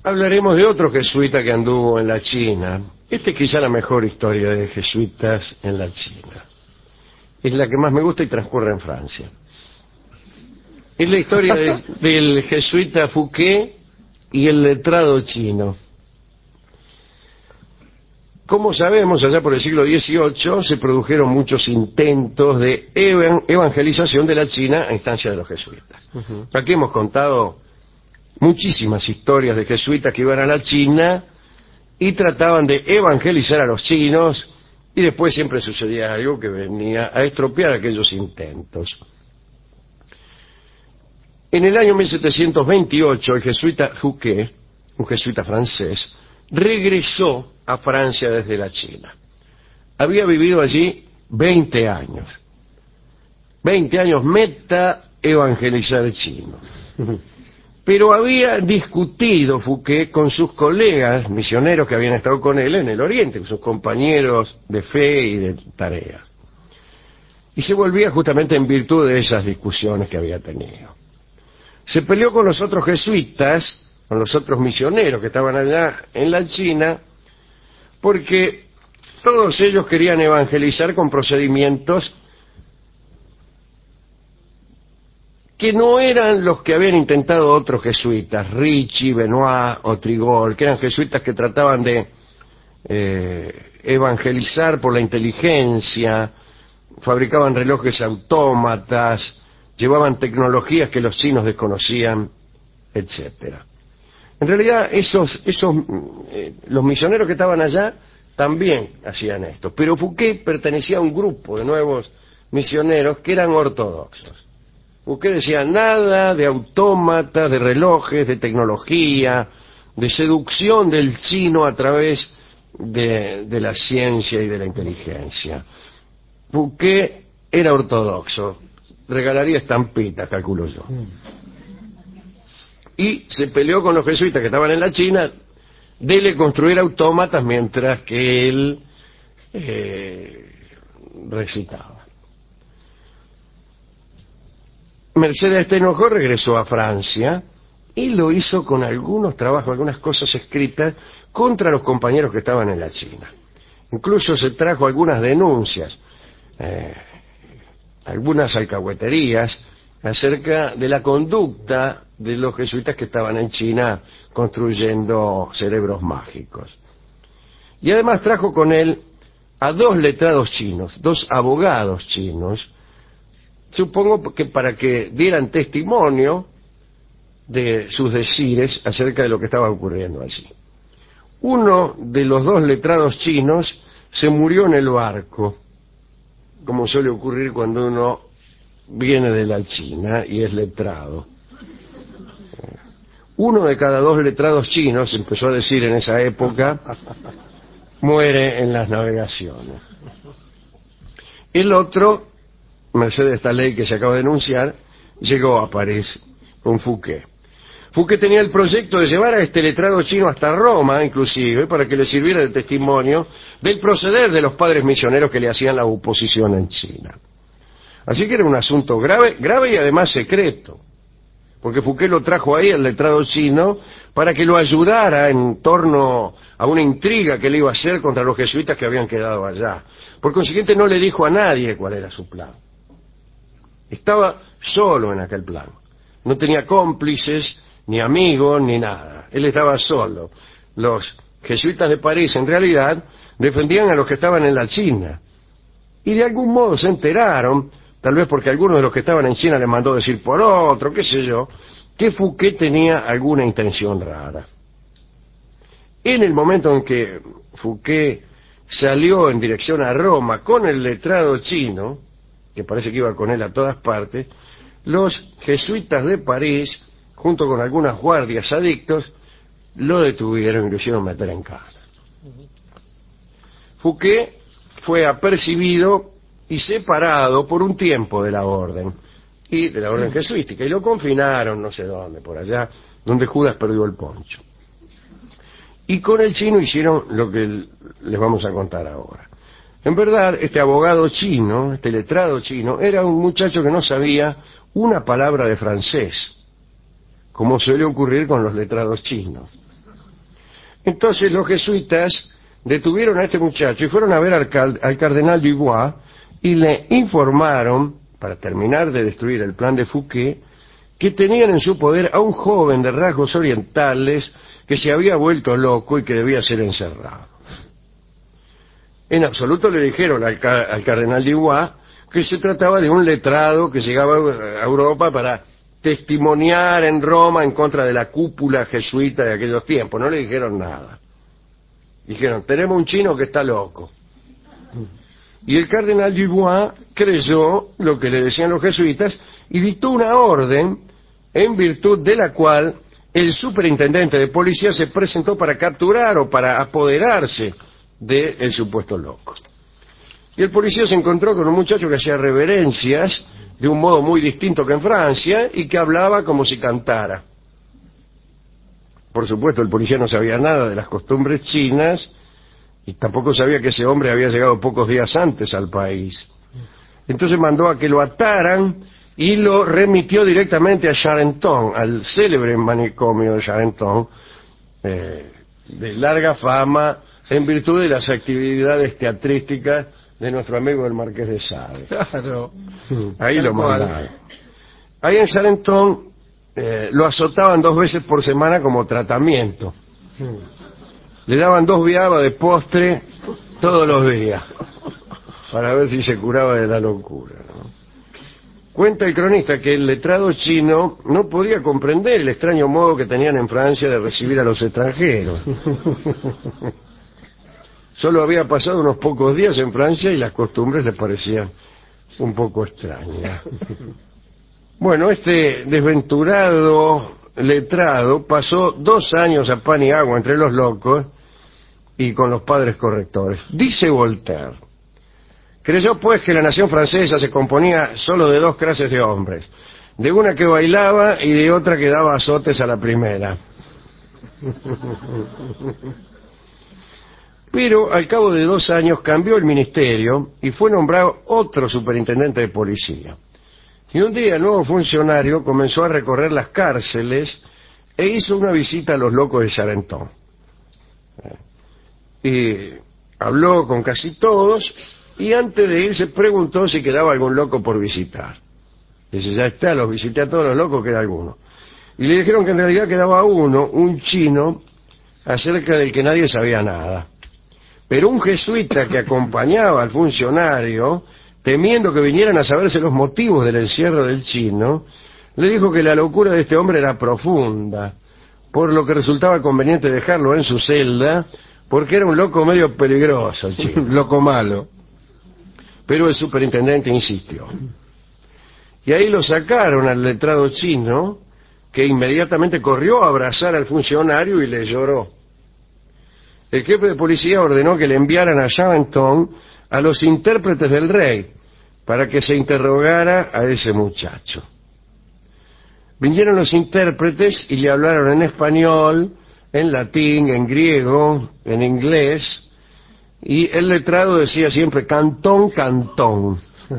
Hablaremos de otro jesuita que anduvo en la China. Esta es quizá la mejor historia de jesuitas en la China. Es la que más me gusta y transcurre en Francia. Es la historia del jesuita Fouquet y el letrado chino. Como sabemos, allá por el siglo XVIII se produjeron muchos intentos de evangelización de la China a instancia de los jesuitas. Aquí hemos contado muchísimas historias de jesuitas que iban a la China y trataban de evangelizar a los chinos, y después siempre sucedía algo que venía a estropear aquellos intentos. En el año 1728 el jesuita Fouquet, un jesuita francés, regresó a Francia desde la China. Había vivido allí 20 años. 20 años meta evangelizar chinos. Pero había discutido Fouquet con sus colegas misioneros que habían estado con él en el Oriente, con sus compañeros de fe y de tareas. Y se volvía justamente en virtud de esas discusiones que había tenido. Se peleó con los otros jesuitas, con los otros misioneros que estaban allá en la China, porque todos ellos querían evangelizar con procedimientos que no eran los que habían intentado otros jesuitas, Ricci, Benoit o Trigol, que eran jesuitas que trataban de evangelizar por la inteligencia, fabricaban relojes autómatas, llevaban tecnologías que los chinos desconocían, etcétera. En realidad, los misioneros que estaban allá también hacían esto, pero Fouquet pertenecía a un grupo de nuevos misioneros que eran ortodoxos. Fouquet decía nada de autómatas, de relojes, de tecnología, de seducción del chino a través de la ciencia y de la inteligencia. Fouquet era ortodoxo, regalaría estampitas, calculo yo. Y se peleó con los jesuitas que estaban en la China de construir autómatas mientras que él recitaba. Merced a este enojo regresó a Francia y lo hizo con algunos trabajos, algunas cosas escritas contra los compañeros que estaban en la China. Incluso se trajo algunas denuncias, algunas alcahueterías acerca de la conducta de los jesuitas que estaban en China construyendo cerebros mágicos. Y además trajo con él a 2 letrados chinos, 2 abogados chinos, supongo que para que dieran testimonio de sus decires acerca de lo que estaba ocurriendo allí. Uno de los 2 letrados chinos se murió en el barco, como suele ocurrir cuando uno viene de la China y es letrado. Uno de cada 2 letrados chinos, empezó a decir en esa época, muere en las navegaciones. El otro, merced a esta ley que se acaba de denunciar, llegó a París con Fouquet. Fouquet tenía el proyecto de llevar a este letrado chino hasta Roma, inclusive, para que le sirviera de testimonio del proceder de los padres misioneros que le hacían la oposición en China. Así que era un asunto grave y además secreto, porque Fouquet lo trajo ahí al letrado chino para que lo ayudara en torno a una intriga que le iba a hacer contra los jesuitas que habían quedado allá. Por consiguiente no le dijo a nadie cuál era su plan. Estaba solo en aquel plan. No tenía cómplices, ni amigos, ni nada. Él estaba solo. Los jesuitas de París, en realidad, defendían a los que estaban en la China. Y de algún modo se enteraron, tal vez porque alguno de los que estaban en China le mandó decir por otro, qué sé yo, que Fouquet tenía alguna intención rara. En el momento en que Fouquet salió en dirección a Roma con el letrado chino, que parece que iba con él a todas partes, los jesuitas de París, junto con algunas guardias adictos, lo detuvieron y lo hicieron meter en cana. Fouquet fue apercibido y separado por un tiempo de la orden jesuítica, y lo confinaron no sé dónde, por allá donde Judas perdió el poncho. Y con el chino hicieron lo que les vamos a contar ahora. En verdad, este abogado chino, este letrado chino, era un muchacho que no sabía una palabra de francés, como suele ocurrir con los letrados chinos. Entonces los jesuitas detuvieron a este muchacho y fueron a ver al cardenal Dubois y le informaron, para terminar de destruir el plan de Fouquet, que tenían en su poder a un joven de rasgos orientales que se había vuelto loco y que debía ser encerrado. En absoluto le dijeron al cardenal Dubois que se trataba de un letrado que llegaba a Europa para testimoniar en Roma en contra de la cúpula jesuita de aquellos tiempos. No le dijeron nada. Dijeron, tenemos un chino que está loco. Y el cardenal Dubois creyó lo que le decían los jesuitas y dictó una orden en virtud de la cual el superintendente de policía se presentó para capturar o para apoderarse del supuesto loco. Y el policía se encontró con un muchacho que hacía reverencias de un modo muy distinto que en Francia y que hablaba como si cantara. Por supuesto, el policía no sabía nada de las costumbres chinas y tampoco sabía que ese hombre había llegado pocos días antes al país. Entonces mandó a que lo ataran y lo remitió directamente a Charenton, al célebre manicomio de Charenton, de larga fama en virtud de las actividades teatrísticas de nuestro amigo el Marqués de Sade. Claro. Ahí lo mandaron. Ahí en Charenton lo azotaban 2 veces por semana como tratamiento. Le daban 2 viabas de postre todos los días para ver si se curaba de la locura, ¿no? Cuenta el cronista que el letrado chino no podía comprender el extraño modo que tenían en Francia de recibir a los extranjeros. Solo había pasado unos pocos días en Francia y las costumbres le parecían un poco extrañas. Bueno, este desventurado letrado pasó 2 años a pan y agua entre los locos y con los padres correctores. Dice Voltaire, creyó pues que la nación francesa se componía solo de 2 clases de hombres, de una que bailaba y de otra que daba azotes a la primera. Pero al cabo de 2 años cambió el ministerio y fue nombrado otro superintendente de policía. Y un día el nuevo funcionario comenzó a recorrer las cárceles e hizo una visita a los locos de Charenton. Y habló con casi todos y antes de irse preguntó si quedaba algún loco por visitar. Dice, ya está, los visité a todos los locos, queda alguno. Y le dijeron que en realidad quedaba uno, un chino, acerca del que nadie sabía nada. Pero un jesuita que acompañaba al funcionario, temiendo que vinieran a saberse los motivos del encierro del chino, le dijo que la locura de este hombre era profunda, por lo que resultaba conveniente dejarlo en su celda, porque era un loco medio peligroso, el chino. Loco malo. Pero el superintendente insistió. Y ahí lo sacaron al letrado chino, que inmediatamente corrió a abrazar al funcionario y le lloró. El jefe de policía ordenó que le enviaran a Charenton a los intérpretes del rey para que se interrogara a ese muchacho. Vinieron los intérpretes y le hablaron en español, en latín, en griego, en inglés, y el letrado decía siempre cantón, cantón.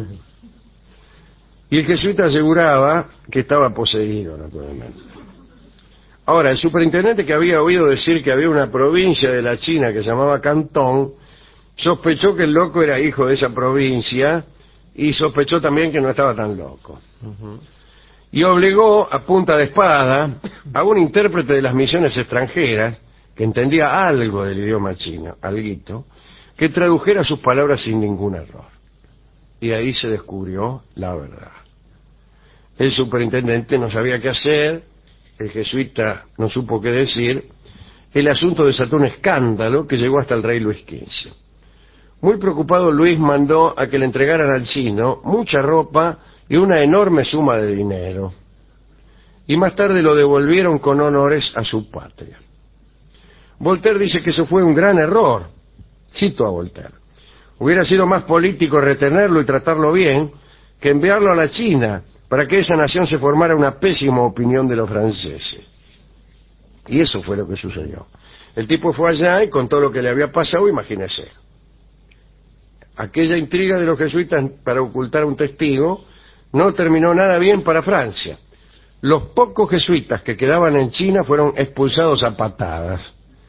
Y el jesuita aseguraba que estaba poseído, naturalmente. Ahora, el superintendente, que había oído decir que había una provincia de la China que se llamaba Cantón, sospechó que el loco era hijo de esa provincia y sospechó también que no estaba tan loco. Y obligó a punta de espada a un intérprete de las misiones extranjeras, que entendía algo del idioma chino, alguito, que tradujera sus palabras sin ningún error. Y ahí se descubrió la verdad. El superintendente no sabía qué hacer, el jesuita no supo qué decir, el asunto desató un escándalo que llegó hasta el rey Luis XV. Muy preocupado, Luis mandó a que le entregaran al chino mucha ropa y una enorme suma de dinero. Y más tarde lo devolvieron con honores a su patria. Voltaire dice que eso fue un gran error. Cito a Voltaire. Hubiera sido más político retenerlo y tratarlo bien que enviarlo a la China para que esa nación se formara una pésima opinión de los franceses. Y eso fue lo que sucedió. El tipo fue allá y contó lo que le había pasado, imagínese. Aquella intriga de los jesuitas para ocultar a un testigo no terminó nada bien para Francia. Los pocos jesuitas que quedaban en China fueron expulsados a patadas.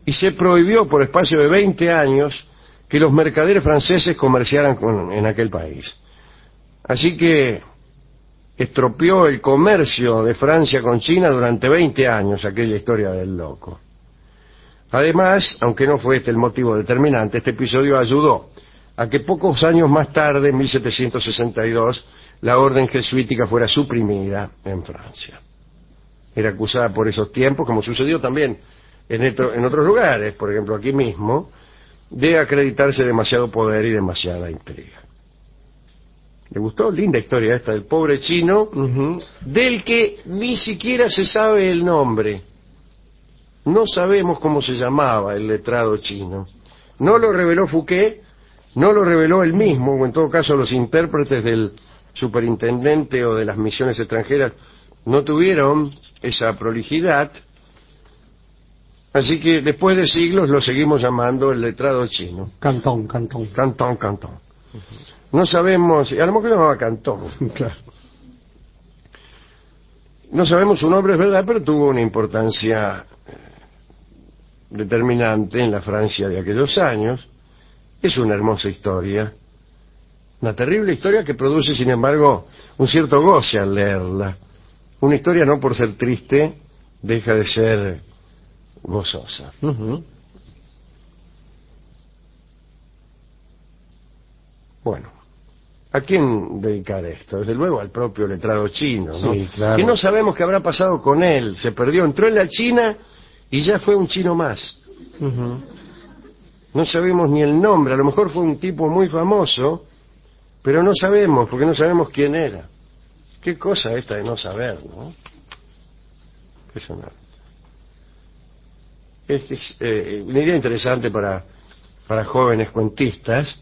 y se prohibió por espacio de 20 años que los mercaderes franceses comerciaran en aquel país. Así que estropeó el comercio de Francia con China durante 20 años, aquella historia del loco. Además, aunque no fue este el motivo determinante, este episodio ayudó a que pocos años más tarde, en 1762, la orden jesuítica fuera suprimida en Francia. Era acusada por esos tiempos, como sucedió también en otros lugares, por ejemplo aquí mismo, de acreditarse demasiado poder y demasiada intriga. ¿Le gustó? Linda historia esta del pobre chino, del que ni siquiera se sabe el nombre. No sabemos cómo se llamaba el letrado chino. No lo reveló Fouquet, no lo reveló él mismo, o en todo caso los intérpretes del superintendente o de las misiones extranjeras no tuvieron esa prolijidad. Así que después de siglos lo seguimos llamando el letrado chino. Cantón. Cantón. No sabemos, a lo mejor se llamaba Cantón. Claro. No sabemos su nombre, es verdad, pero tuvo una importancia determinante en la Francia de aquellos años. Es una hermosa historia, una terrible historia que produce, sin embargo, un cierto goce al leerla. Una historia, no por ser triste, deja de ser gozosa. Bueno, ¿a quién dedicar esto? Desde luego al propio letrado chino, ¿no? Sí, claro. Que no sabemos qué habrá pasado con él. Se perdió, entró en la China y ya fue un chino más. No sabemos ni el nombre. A lo mejor fue un tipo muy famoso, pero no sabemos, porque no sabemos quién era. Qué cosa esta de no saber, ¿no? Impresionante. Es una idea interesante para jóvenes cuentistas,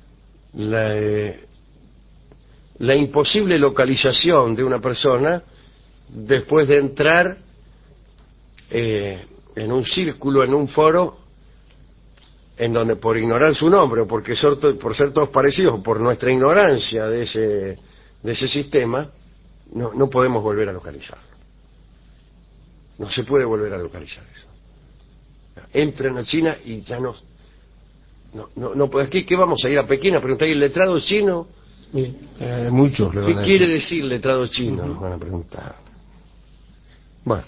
la imposible localización de una persona después de entrar en un círculo, en un foro, en donde por ignorar su nombre o porque por ser todos parecidos o por nuestra ignorancia de ese sistema, no podemos volver a localizarlo. No se puede volver a localizar eso. Entran a China y ya no puede. ¿Qué vamos a ir a Pekín a preguntar? ¿Y el letrado chino? Muchos le van ¿Qué a decir. quiere decir letrado chino? Nos van a preguntar. Bueno,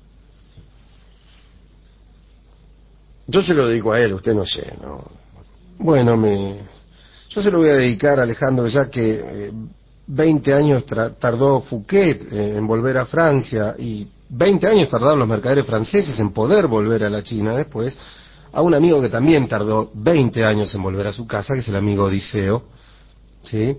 yo se lo dedico a él, usted no sé, ¿no? Bueno, yo se lo voy a dedicar a Alejandro, ya que 20 años tardó Fouquet en volver a Francia y 20 años tardaron los mercaderes franceses en poder volver a la China después, a un amigo que también tardó 20 años en volver a su casa, que es el amigo Odiseo, ¿sí?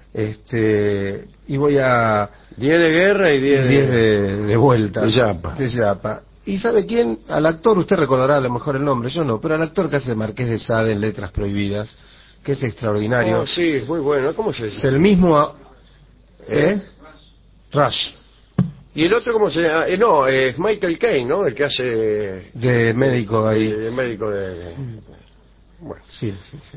Y voy a... 10 de guerra y 10 de vuelta. de yapa. De yapa. ¿Y sabe quién? Al actor, usted recordará a lo mejor el nombre, yo no, pero al actor que hace el Marqués de Sade en Letras Prohibidas, que es extraordinario. Oh, sí, es muy bueno. ¿Cómo se Es dice? el mismo... Rush. ¿Y el otro cómo se llama? No, es Michael Caine, ¿no? El que hace De médico ahí. de médico de... Bueno, Sí.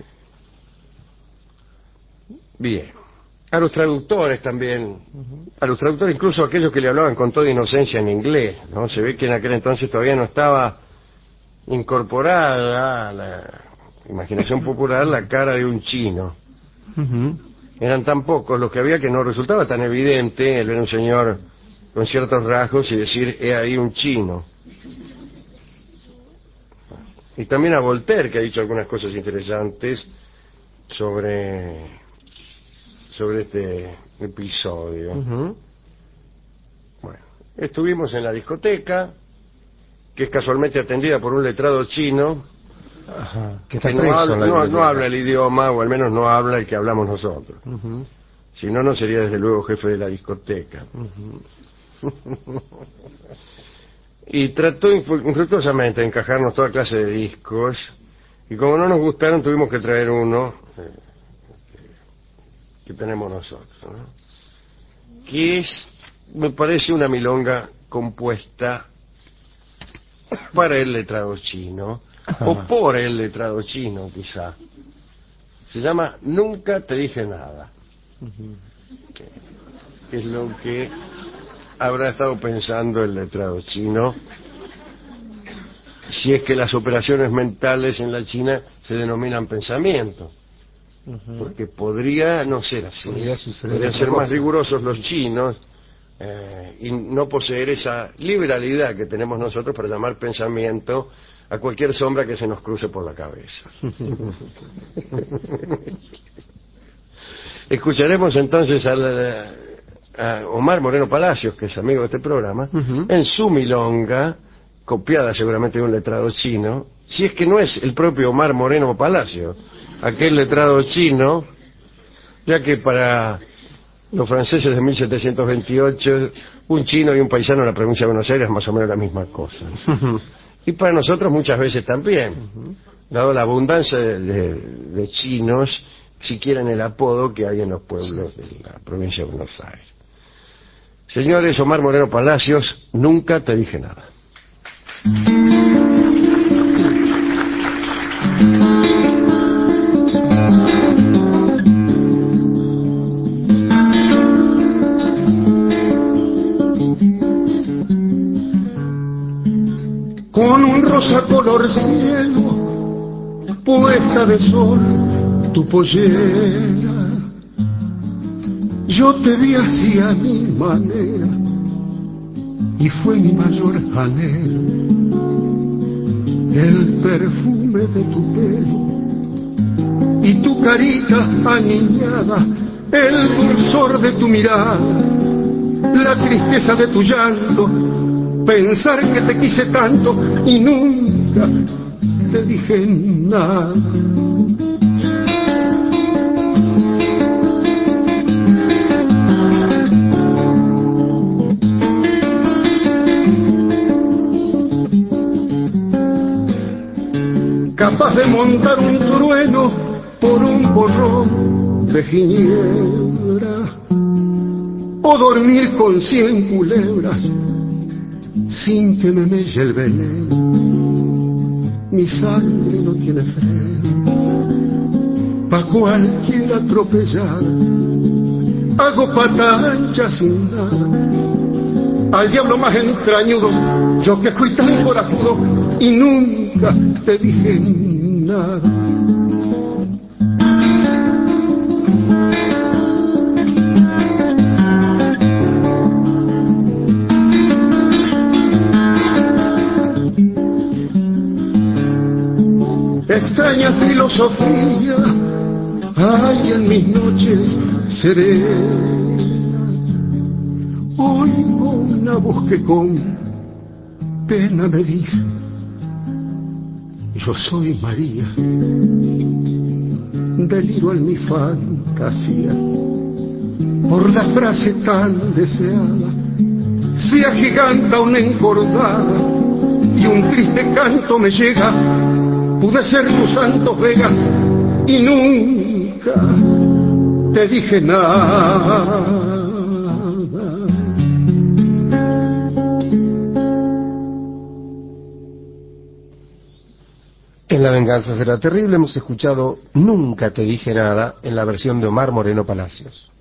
bien. A los traductores también, a los traductores incluso aquellos que le hablaban con toda inocencia en inglés, ¿no? Se ve que en aquel entonces todavía no estaba incorporada a la imaginación popular la cara de un chino. Eran tan pocos los que había que no resultaba tan evidente el ver a un señor con ciertos rasgos y decir, he ahí un chino. Y también a Voltaire, que ha dicho algunas cosas interesantes sobre este episodio. Bueno, estuvimos en la discoteca, que es casualmente atendida por un letrado chino, Ajá. Que está que preso en la no biblioteca. habla el idioma, o al menos no habla el que hablamos nosotros. Si no, no sería desde luego jefe de la discoteca. Y trató infructuosamente de encajarnos toda clase de discos, y como no nos gustaron tuvimos que traer uno que tenemos nosotros, ¿no? Que me parece una milonga compuesta para el letrado chino, o por el letrado chino quizá. Se llama Nunca te dije nada. Que es lo que habrá estado pensando el letrado chino si es que las operaciones mentales en la China se denominan pensamiento. Porque podría no ser así. Podrían ser más rigurosos los chinos y no poseer esa liberalidad que tenemos nosotros para llamar pensamiento a cualquier sombra que se nos cruce por la cabeza. Escucharemos entonces a Omar Moreno Palacios, que es amigo de este programa, en su milonga, copiada seguramente de un letrado chino, si es que no es el propio Omar Moreno Palacios, aquel letrado chino, ya que para los franceses de 1728, un chino y un paisano en la provincia de Buenos Aires es más o menos la misma cosa. Y para nosotros muchas veces también, dado la abundancia de chinos, siquiera en el apodo que hay en los pueblos de la provincia de Buenos Aires. Señores, Omar Moreno Palacios, nunca te dije nada. Con un rosa color cielo, puesta de sol, tu pollera, yo te vi así a mi manera, y fue mi mayor anhelo, el perfume de tu pelo, y tu carita aniñada, el dulzor de tu mirada, la tristeza de tu llanto, pensar que te quise tanto y nunca te dije nada. Capaz de montar un trueno por un borrón de ginebra, o dormir con 100 culebras sin que me melle el veneno. Mi sangre no tiene freno, pa' cualquier atropellar hago pata ancha sin nada. Al diablo más entrañudo, yo que fui tan corajudo y nunca te dije nada. Extraña filosofía hay en mis noches serenas. Oigo una voz que con pena me dice: yo soy María. Deliro en mi fantasía por la frase tan deseada. Se agiganta una encordada y un triste canto me llega. Pude ser tu santo Vega y nunca te dije nada. En La venganza será terrible hemos escuchado Nunca te dije nada en la versión de Omar Moreno Palacios.